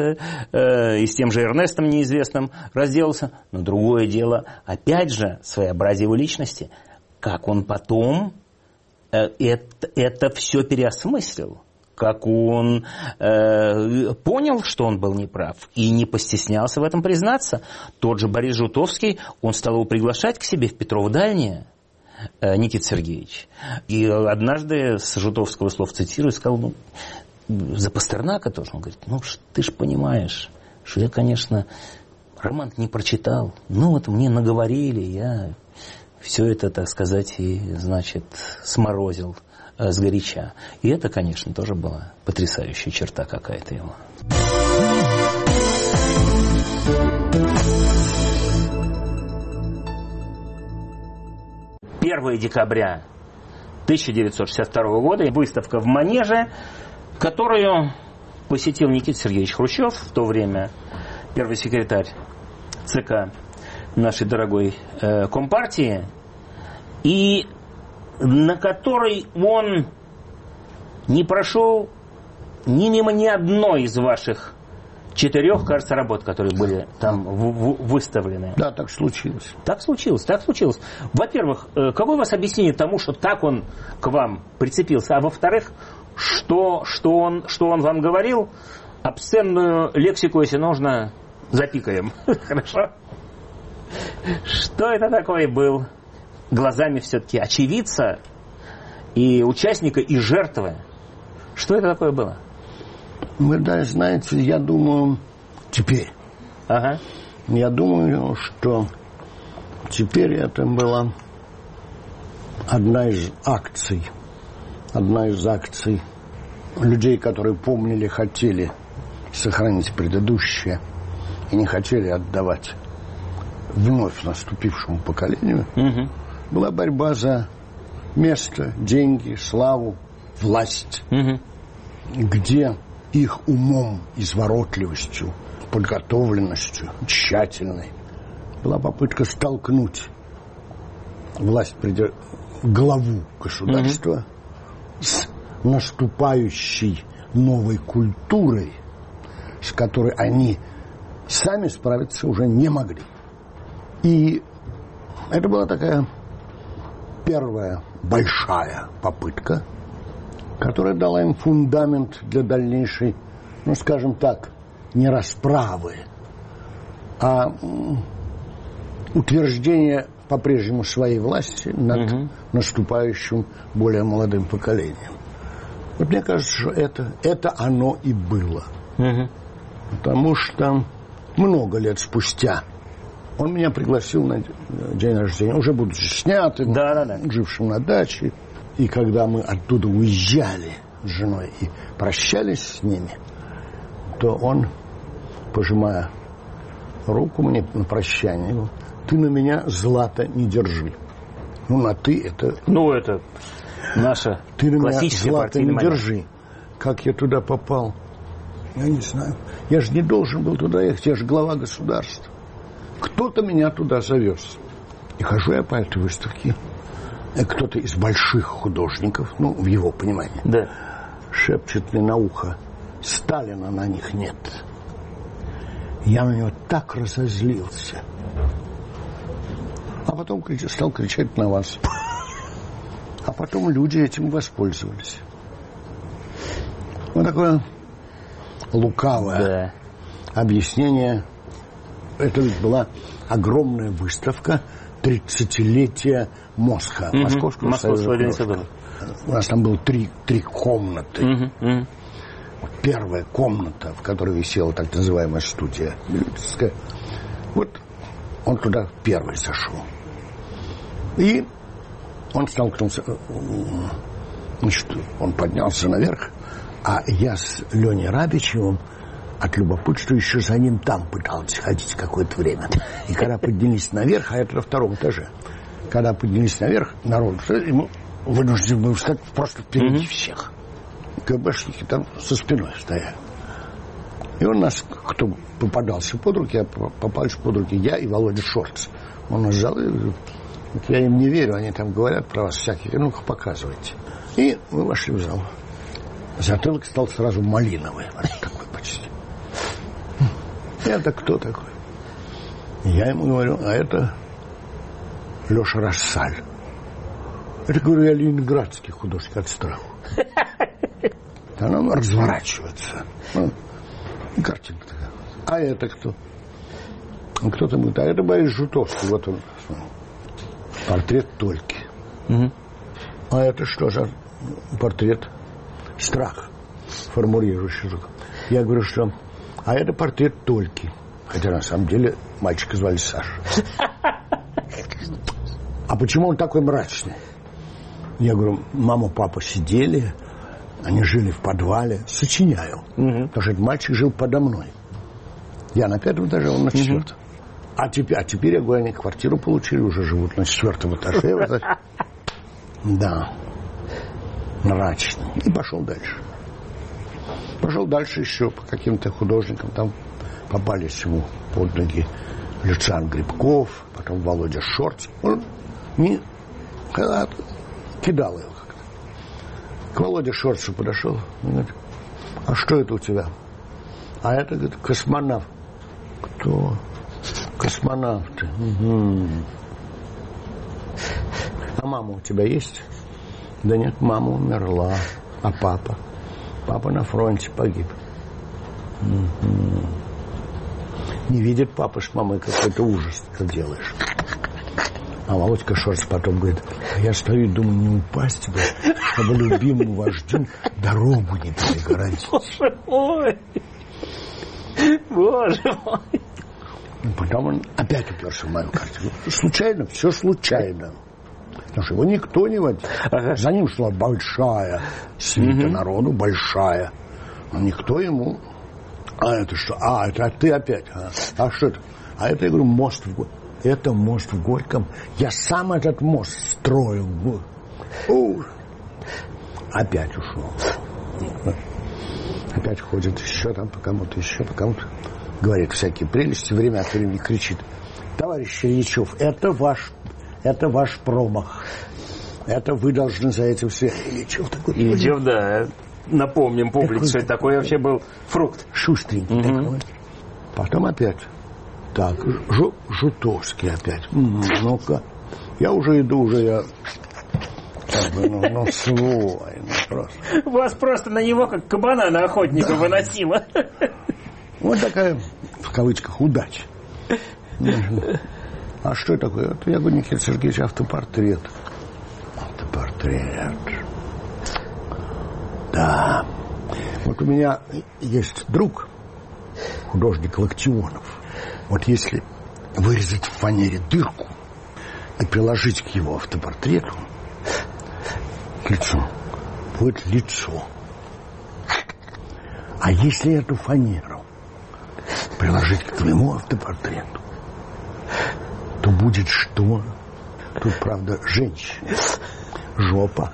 и с тем же Эрнестом неизвестным разделался. Но другое дело, опять же, своеобразие его личности, как он потом это все переосмыслил, как он понял, что он был неправ, и не постеснялся в этом признаться. Тот же Борис Жутовский, он стал его приглашать к себе в Петров-Дальнее, Никита Сергеевич. И однажды с Жутовского слов цитирую, сказал, за Пастернака тоже, он говорит, ты ж понимаешь, что я, конечно... роман не прочитал. Вот мне наговорили, я все это, так сказать, и, значит, сморозил сгоряча. И это, конечно, тоже была потрясающая черта какая-то его. 1 декабря 1962 года выставка в Манеже, которую посетил Никита Сергеевич Хрущев, в то время первый секретарь ЦК нашей дорогой Компартии, и на которой он не прошел мимо ни одной из ваших 4, кажется, работ, которые были там выставлены. Да, так случилось. Так случилось. Во-первых, какое у вас объяснение тому, что так он к вам прицепился? А во-вторых, что он вам говорил? Обсценную лексику, если нужно, запикаем. Хорошо? Что это такое был глазами все-таки очевидца и участника, и жертвы? Что это такое было? Вы даже знаете, я думаю, теперь. Ага. Я думаю, что теперь это была одна из акций людей, которые помнили, хотели сохранить предыдущее и не хотели отдавать вновь наступившему поколению, была борьба за место, деньги, славу, власть, где их умом, изворотливостью, подготовленностью, тщательной была попытка столкнуть власть, главу государства с наступающей новой культурой, с которой они сами справиться уже не могли. И это была такая первая большая попытка, которая дала им фундамент для дальнейшей, скажем так, не расправы, А утверждение по-прежнему своей власти над наступающим более молодым поколением. Вот мне кажется, что это оно и было. Потому что много лет спустя он меня пригласил на день рождения, уже будучи снятым, жившим на даче. И когда мы оттуда уезжали с женой и прощались с ними, то он, пожимая руку мне на прощание, говорил: ты на меня зла-то не держи. Ну, на ты это... Ну, это наша ты на классическая меня зла-то партийная не держи. Как я туда попал? Я не знаю. Я же не должен был туда ехать, я же глава государства. Кто-то меня туда завез. И хожу я по этой выставке. И кто-то из больших художников, ну, в его понимании, шепчет мне на ухо: Сталина на них нет. Я на него так разозлился. А потом стал кричать на вас. А потом люди этим воспользовались. Вот такое лукавое объяснение. Это ведь была огромная выставка 30-летия Москва. Московского Союза. У нас там было три комнаты. Первая комната, в которой висела так называемая студия любительская. Вот он туда первый зашел. И он столкнулся. Значит, он поднялся наверх, а я с Леней Рабичевым от любопытства еще за ним там пытался ходить какое-то время. И когда поднялись наверх, а это на втором этаже, когда поднялись наверх, народ, ему вынужден был встать просто впереди всех. КБшники там со спиной стояли. И он нас, кто попадался под руки, попались под руки я и Володя Шорц. Он нас взял и говорит: вот я им не верю, они там говорят про вас всякие, ну-ка показывайте. И мы вошли в зал. Затылок стал сразу малиновый, такой почти. Это кто такой? Я ему говорю: а это Леша Рассаль. Это, говорю, я ленинградский художник от страху. Она разворачивается. Ну, картинка такая. А это кто? Кто-то говорит: а это Борис Жутовский. Вот он. Портрет Тольки. А это что за портрет? Страх, формулирующий звук. Я говорю, что... А это портрет Тольки. Хотя на самом деле мальчика звали Саша. А почему он такой мрачный? Я говорю: мама, папа сидели, они жили в подвале. Сочиняю. Потому что этот мальчик жил подо мной. Я на 5-м этаже, он на 4-м. А теперь, я говорю, они квартиру получили, уже живут на 4-м этаже. Да. Мрачный. И пошел дальше. Пошел дальше еще по каким-то художникам. Там попались ему под ноги Люциан Грибков, потом Володя Шорц. Он не кидал его как-то. К Володе Шорцу подошел. Говорит: а что это у тебя? А это, говорит, космонавт. Кто? Космонавты. А мама у тебя есть? Да нет, мама умерла. А папа? Папа на фронте погиб. Не видит папа с мамой, какой-то ужас ты делаешь. А Володька Шорц потом говорит: я стою и думаю, не упасть бы, чтобы любимому вождю дорогу не перегородить. Боже мой! Боже мой! Потом он опять уперся в мою картину. Случайно, все случайно. Потому что его никто не водил. За ним шла большая свита народу, большая. Но никто ему... А это что? А, это ты опять. А что это? А это, я говорю, мост в Горьком. Это мост в Горьком. Я сам этот мост строил. Опять ушел. Опять ходит еще там по кому-то, еще по кому-то. Говорит всякие прелести, время от времени кричит: товарищ Ильичев, это ваш промах. Это вы должны за этим все. Ильичев такой. Ильичев, да. Напомним публике, что это такой вообще был фрукт. Шустренький такой. Потом опять. Так, Жутовский опять. Ну-ка. Я уже иду, я... свой. Просто. Вас просто на него как кабана на охотника выносило. Вот такая, в кавычках, удача. А что такое? Я говорю, Никита Сергеевич, автопортрет. Автопортрет. Да. Вот у меня есть друг, художник Локтионов. Вот если вырезать в фанере дырку и приложить к его автопортрету лицо, будет лицо. А если эту фанеру приложить к твоему автопортрету, то будет что? Тут, правда, женщина, жопа.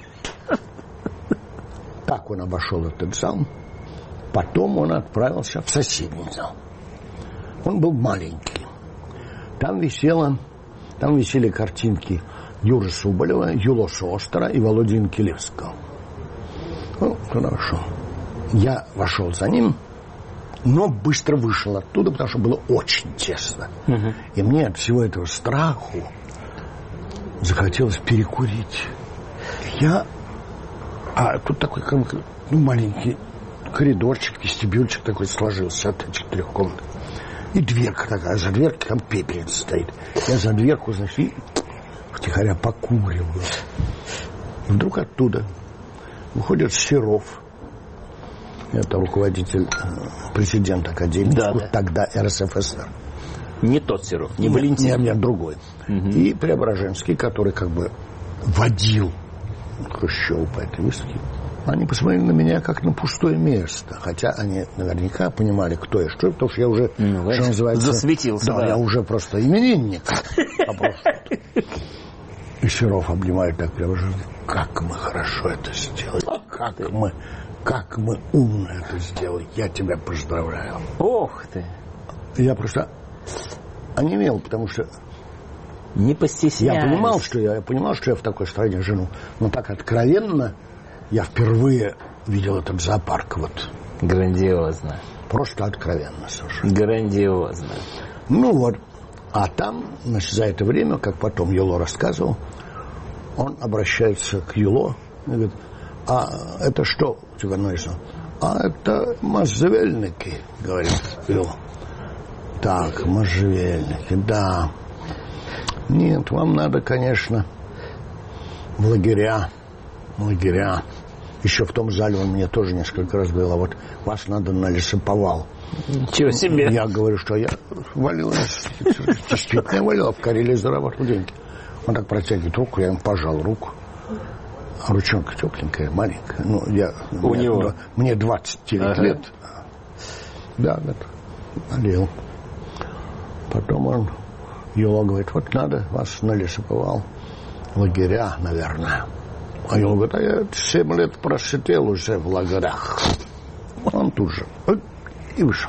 Так он обошел этот зал. Потом он отправился в соседний зал. Он был маленький. Там висели картинки Юры Соболева, Юлоса Остера и Володи Инкелевского. Ну, туда вошел. Я вошел за ним, но быстро вышел оттуда, потому что было очень тесно. И мне от всего этого страху захотелось перекурить. А тут такой маленький коридорчик, вестибюльчик такой сложился от этих 3 комнат. И дверка такая, за дверкой там пепельница стоит. Я за дверку, значит, втихаря покуриваю. И вдруг оттуда выходит Серов. Это руководитель, президент Академии, тогда РСФСР. Не тот Серов, не Валентин. Нет, другой. И Преображенский, который как бы водил Хрущева по этой выставке. Они посмотрели на меня как на пустое место. Хотя они наверняка понимали, кто я, что, потому что я уже, что называется... Засветился. Да, я уже просто именинник. И Серов обнимает так Преображенский. Как мы хорошо это сделали. Как мы умно это сделали. Я тебя поздравляю. Ох ты. Я просто онемел, потому что... Не постесняйся. Я понимал, что я в такой стране живу. Но так откровенно я впервые видел этот зоопарк. Вот. Грандиозно. Просто откровенно совершенно. Грандиозно. Ну вот. А там, значит, за это время, как потом Юло рассказывал, он обращается к Юло и говорит: а это что у тебя написано? А это можжевельники, говорит Юло. Так, можжевельники, да. Нет, вам надо, конечно, в лагеря. Еще в том зале он мне тоже несколько раз говорил: а вот вас надо на лесоповал. Ничего себе. Я говорю, что я валил, действительно я валил, в Карелии зарабатывал деньги. Он так протягивает руку, я ему пожал руку. А ручонка тепленькая, маленькая. Ну, мне 29 лет. Да, болел. Потом Юла говорит: вот надо вас на лесоповал. Лагеря, наверное. А Юла говорит: а я 7 лет просидел уже в лагерях. Он тут же и вышел.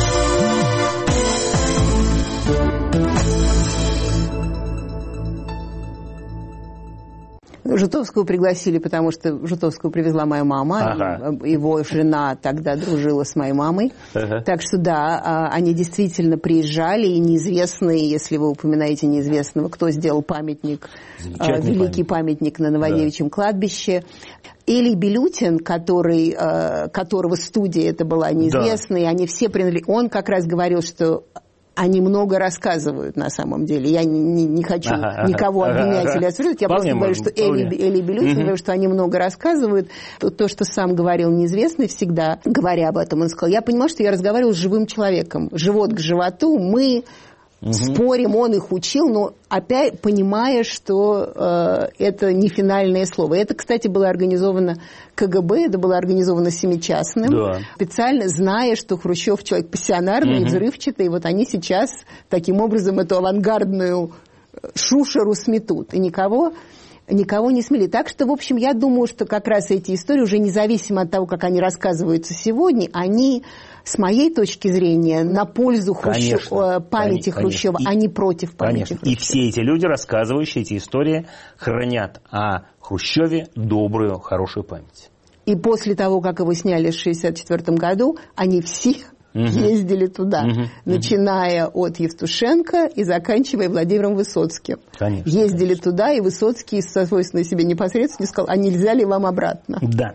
Жутовского пригласили, потому что Жутовского привезла моя мама. Его жена тогда дружила с моей мамой. Так что да, они действительно приезжали, и неизвестные, если вы упоминаете неизвестного, кто сделал памятник, великий памятник на Новодевичьем кладбище. Эли Белютин, которого студия это была неизвестная, и они все приняли. Он как раз говорил, что они много рассказывают на самом деле. Я не хочу никого обвинять или осуждать. Я просто говорю, что Эли Белютин говорит, что они много рассказывают. То, что сам говорил неизвестный всегда, говоря об этом, он сказал: я понимаю, что я разговаривал с живым человеком. Живот к животу, мы спорим, он их учил, но опять понимая, что это не финальное слово. Это, кстати, было организовано КГБ, это было организовано Семичастным, специально зная, что Хрущев человек пассионарный, взрывчатый, и вот они сейчас таким образом эту авангардную шушеру сметут, и никого не смели. Так что, в общем, я думаю, что как раз эти истории, уже независимо от того, как они рассказываются сегодня, они, с моей точки зрения, на пользу памяти Хрущева, а не против памяти Хрущева. И все эти люди, рассказывающие эти истории, хранят о Хрущеве добрую, хорошую память. И после того, как его сняли в 1964 году, они все ездили туда, начиная от Евтушенко и заканчивая Владимиром Высоцким. Конечно, ездили туда, и Высоцкий, со свойственной себе непосредственно, сказал: а нельзя ли вам обратно? Да.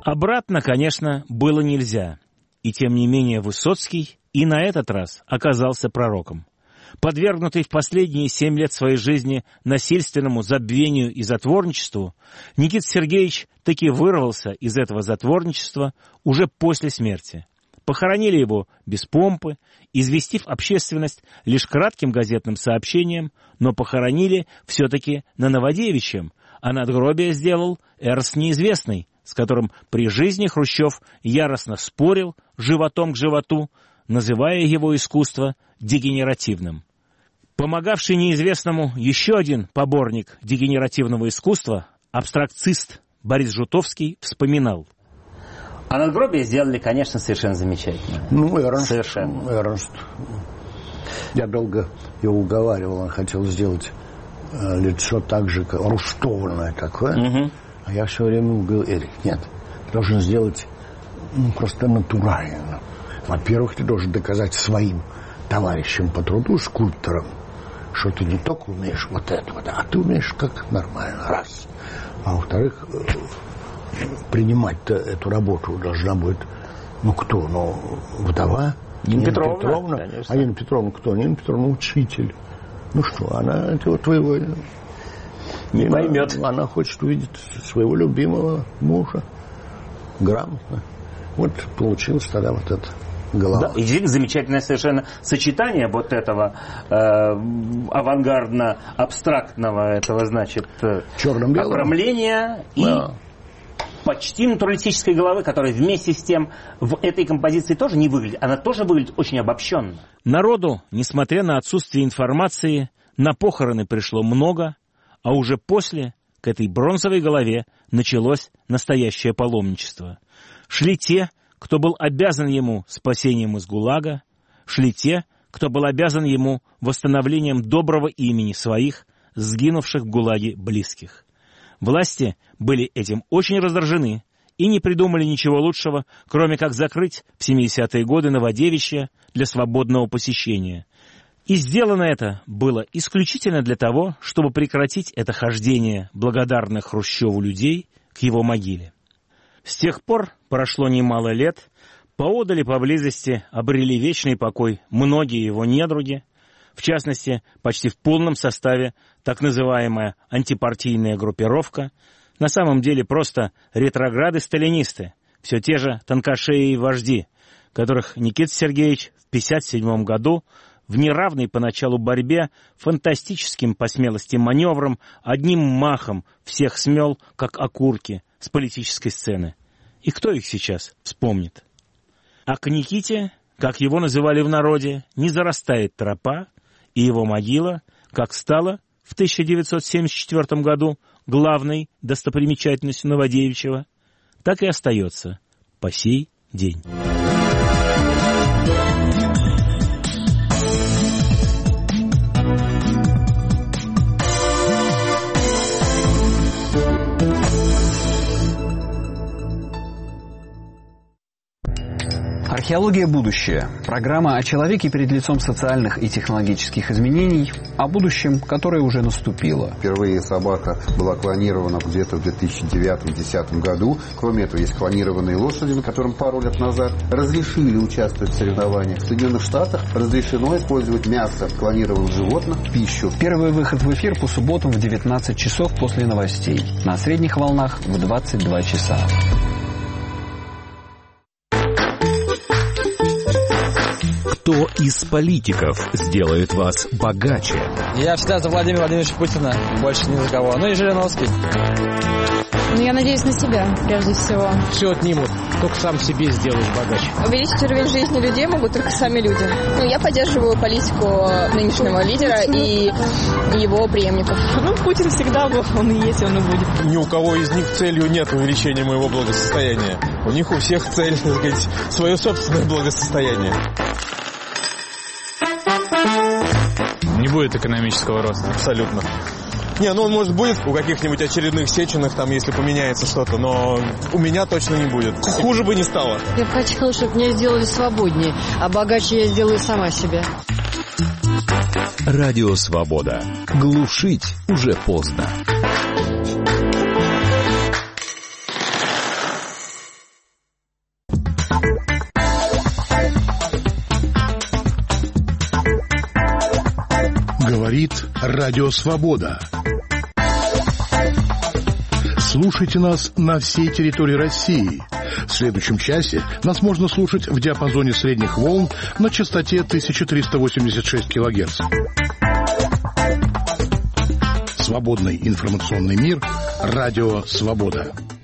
Обратно, конечно, было нельзя. И тем не менее Высоцкий и на этот раз оказался пророком. Подвергнутый в последние 7 лет своей жизни насильственному забвению и затворничеству, Никита Сергеевич таки вырвался из этого затворничества уже после смерти. Похоронили его без помпы, известив общественность лишь кратким газетным сообщением, но похоронили все-таки на Новодевичьем, а надгробие сделал Эрнст Неизвестный, с которым при жизни Хрущев яростно спорил животом к животу, называя его искусство дегенеративным. Помогавший Неизвестному еще один поборник дегенеративного искусства, абстракцист Борис Жутовский, вспоминал. А надгробие сделали, конечно, совершенно замечательно. Эрнст. Совершенно. Эрнст. Я долго его уговаривал, он хотел сделать лицо так же, как руштованное такое. Угу. А я все время говорил: Эрик, нет, ты должен сделать просто натурально. Во-первых, ты должен доказать своим товарищам по труду, скульпторам, что ты не только умеешь вот это, а ты умеешь как нормально, раз. А во-вторых, принимать-то эту работу должна будет, вдова Нина Петровна. А Нина Петровна кто? Нина Петровна учитель. Она этого твоего не поймет. Она хочет увидеть своего любимого мужа грамотно. Вот получилось тогда вот это. Голова. Да, и действительно замечательное совершенно сочетание вот этого авангардно-абстрактного этого, оформления и почти натуралистической головы, которая вместе с тем в этой композиции тоже не выглядит. Она тоже выглядит очень обобщенно. Народу, несмотря на отсутствие информации, на похороны пришло много, а уже после к этой бронзовой голове началось настоящее паломничество. Шли те, кто был обязан ему спасением из ГУЛАГа, шли те, кто был обязан ему восстановлением доброго имени своих, сгинувших в ГУЛАГе близких. Власти были этим очень раздражены и не придумали ничего лучшего, кроме как закрыть в 70-е годы Новодевичье для свободного посещения. И сделано это было исключительно для того, чтобы прекратить это хождение благодарных Хрущеву людей к его могиле. С тех пор прошло немало лет, поодаль и поблизости обрели вечный покой многие его недруги, в частности, почти в полном составе так называемая антипартийная группировка, на самом деле просто ретрограды-сталинисты, все те же тонкошеи и вожди, которых Никита Сергеевич в 1957 году в неравной поначалу борьбе фантастическим по смелости маневром одним махом всех смел, как окурки, с политической сцены. И кто их сейчас вспомнит? А к Никите, как его называли в народе, не зарастает тропа, и его могила, как стала в 1974 году главной достопримечательностью Новодевичьего, так и остается по сей день. Археология будущее. Программа о человеке перед лицом социальных и технологических изменений, о будущем, которое уже наступило. Впервые собака была клонирована где-то в 2009-2010 году. Кроме этого, есть клонированные лошади, на которым пару лет назад разрешили участвовать в соревнованиях. В Соединенных Штатах разрешено использовать мясо клонированных животных в пищу. Первый выход в эфир по субботам в 19 часов после новостей. На средних волнах в 22 часа. Кто из политиков сделает вас богаче? Я всегда за Владимира Владимировича Путина, больше ни за кого. Ну и Жириновский. Я надеюсь на себя, прежде всего. Все отнимут, только сам себе сделаешь богаче. Увеличить уровень жизни людей могут только сами люди. Я поддерживаю политику нынешнего лидера и его преемников. Путин всегда был, он и есть, он и будет. Ни у кого из них целью нет увеличения моего благосостояния. У них у всех цель, так сказать, свое собственное благосостояние. Не будет экономического роста. Абсолютно. Он, может, будет у каких-нибудь очередных Сеченых, там, если поменяется что-то, но у меня точно не будет. Хуже бы не стало. Я бы хотела, чтобы меня сделали свободнее, а богаче я сделаю сама себя. Радио Свобода. Глушить уже поздно. Говорит Радио Свобода. Слушайте нас на всей территории России. В следующем часе нас можно слушать в диапазоне средних волн на частоте 1386 кГц. Свободный информационный мир. Радио Свобода.